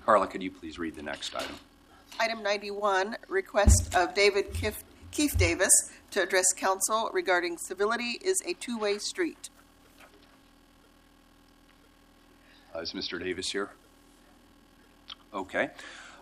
Carla, could you please read the next item? Item 91, request of David Keith Davis to address council regarding civility is a two-way street. Is Mr. Davis here? Okay.